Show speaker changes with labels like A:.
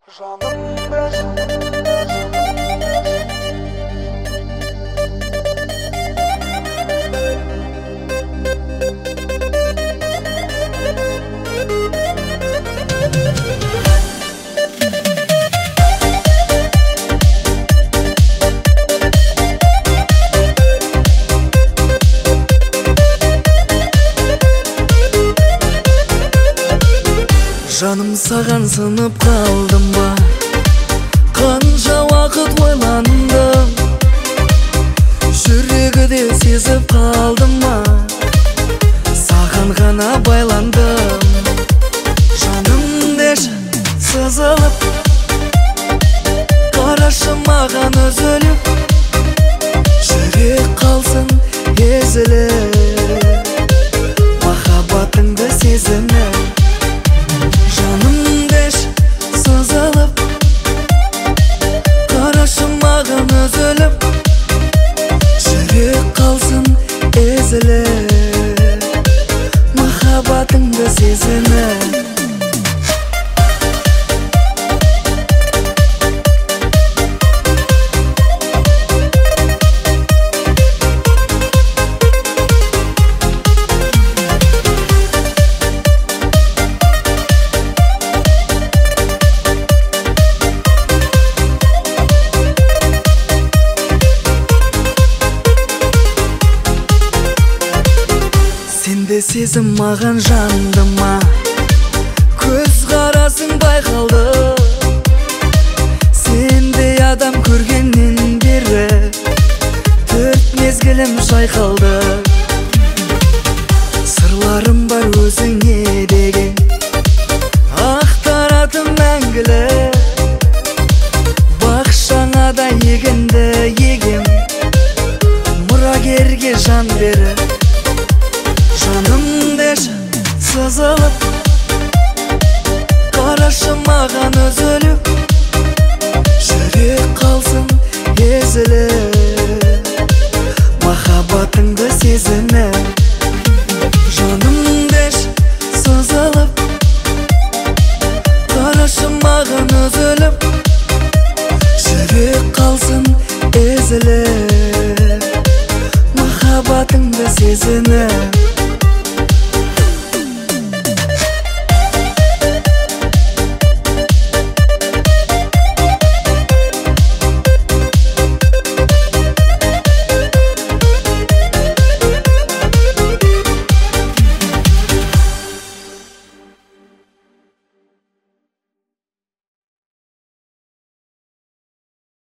A: Жаным саған сынып қалдым ба, қанша уақыт ойландым, жүрегі де сезіп қалдым ма, саған ғана байландым. Жаным деші сызылып, қарашы маған үзіліп, жүрек қалсын езіліп, махаббатыңды сезініп. Жаным деші сызылып, қарашы маған үзіліп, жүрек қалсын езіліп, махаббатыңды сезініп. Сенде сезім маған жанды ма, көз қарасың байқалды. Сенде адам көргеннен бері төрт мезгілім шайқалды. Сырларым бар өзіңе деген, ақтаратым мәңгілі. Бақшаңа да егінді егем, мұрагерге жан беріп. Жаным деші сызылып, қарашы маған үзіліп, жүрек қалсын езіліп, махаббатыңды сезініп. Жаным деші сызылып, қарашы маған үзіліп, жүрек қалсын езіліп, махаббатыңды сезініп.